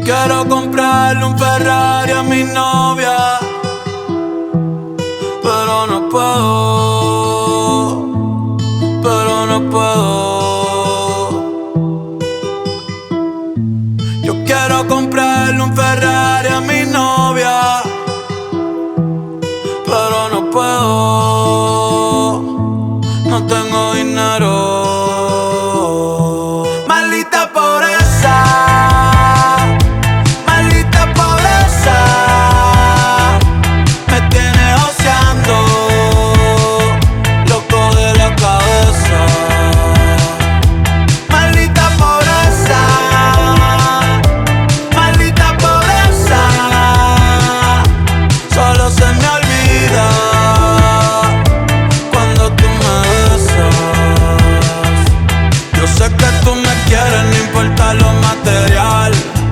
Quiero comprarle un Ferrari a mi novia, pero no puedo, pero no puedo. Yo quiero comprarle un Ferrari a mi novia, pero no puedo, no tengo dinero. Maldita pobreza, maldita pobreza, me tiene oceando, loco de la cabeza. Maldita pobreza, maldita pobreza, solo se me olvida cuando tú me besas. Yo sé que tú me quieres, no importa lo material,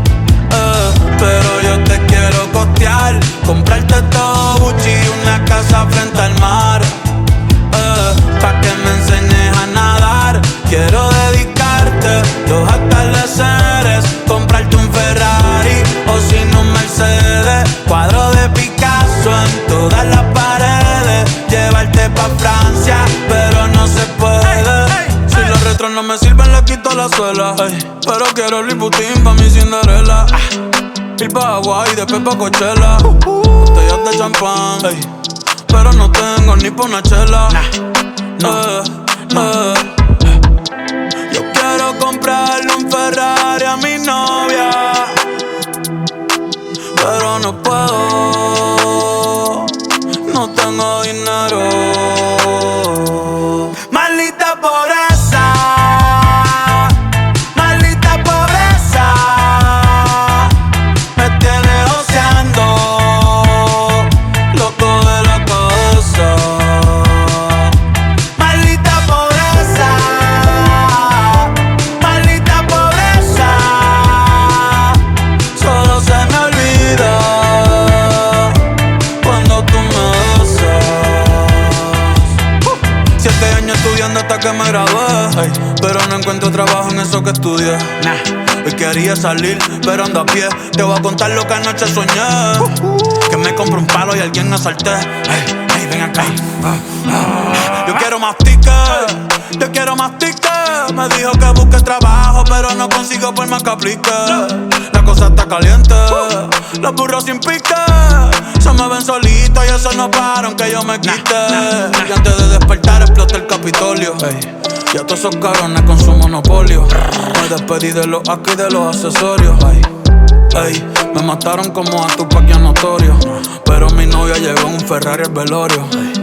pero yo te quiero costear, comprarte todo Gucci y una casa frente al mar, pa' que me enseñes a nadar. Quiero dedicarte dos atardeceres, comprarte un Ferrari o si no un Mercedes, cuadro de Picasso en todas las paredes, llevarte pa' Francia, pero no se puede. Si los retros no me sirven, le quito la suela, pero quiero Louis Vuitton pa' mi Cinderella. Ir pa' Hawaii, después pa' Coachella, botellas de champán, pero no tengo ni pa' una chela. Yo quiero comprarle un Ferrari a mi novia, pero no puedo, no tengo dinero. Maldita pobreza, maldita pobreza, me tiene oceando, loco de la cabeza. Maldita pobreza, maldita pobreza, solo se me olvida cuando tú me besas. 7 años estudiando hasta que me gradué, pero no encuentro trabajo en eso que estudié. Hoy quería salir, pero ando a pie. Te voy a contar lo que anoche soñé, que me compré un palo y a alguien asalté. Ven acá. Yo quiero más tickets, yo quiero más tickets. Me dijo que busque trabajo, pero no consigo por más que aplique. La cosa está caliente, los burros sin pique se me ven solitos y eso no para aunque yo me quite. Y antes de despertar explota el Capitolio. Y a todos esos cabrones con su monopolio me despedí de los aquí y de los accesorios. Me mataron como a Tupac y a Notorio, pero mi novia llegó en un Ferrari al velorio.